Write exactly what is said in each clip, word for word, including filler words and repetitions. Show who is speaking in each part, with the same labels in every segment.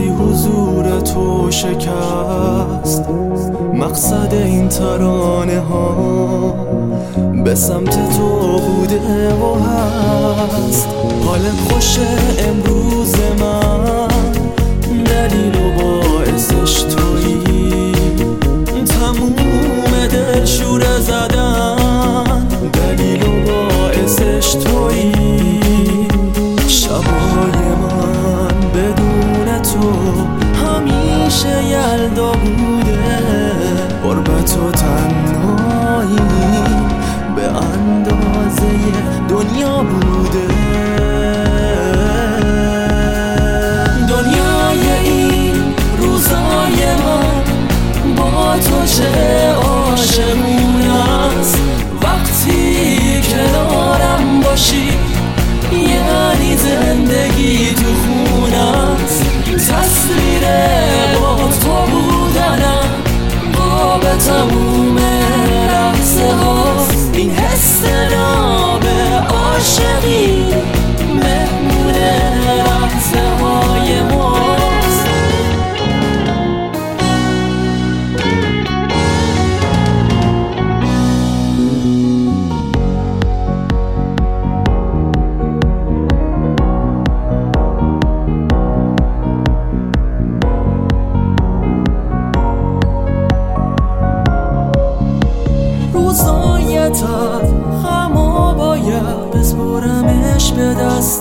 Speaker 1: وقتی حضور تو شکست مقصد این ترانه ها به سمت تو بوده و هست. حالم خوشه امروز من دلیل و باعثش تویی، تموم دل شوره زدن دلیل و باعثش تویی. شبای من بدون تو همیشه یلدا بوده، غربت و تنهایی به اندازه دنیا بوده. دنیای این روزای من با تو چه عاشقونه است، وقتی کنارم باشی یعنی زندگی تو خونه است. تصویر با تو بودنم با به تموم لحظه هاست. این حس ناب عاشقی مهمون لحظه های ماست. روزایتت همه باید بسپرمش به دست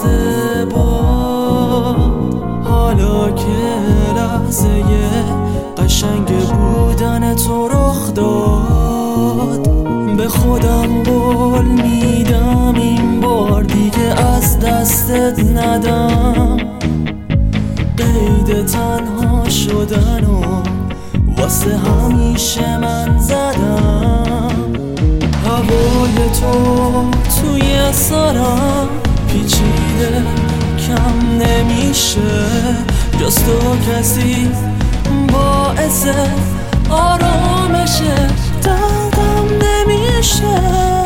Speaker 1: باد. حالا که لحظه قشنگ بودن تو رخ داد، به خودم قول میدم این بار دیگه از دستت ندم. قید تنها شدن و واسه همیشه من زدم. هوای تو توی سرم پیچیده کم نمیشه، جز تو کسی باعث آرامشه دلم نمیشه.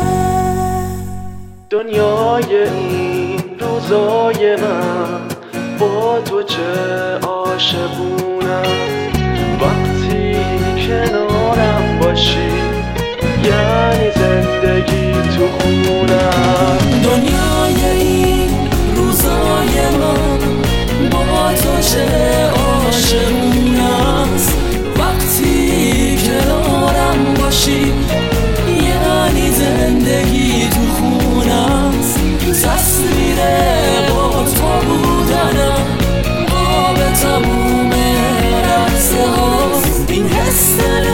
Speaker 1: دنیای این روزای من با تو چه عاشقونم، وقتی کنارم باشی یعنی زندگی تو خونم. دنیای این روزای من با تو چه عاشقونه است، وقتی کنارم باشی یعنی زندگی تو خونه است. تصویر با تو بودنم با به تموم لحظه هاست. این حس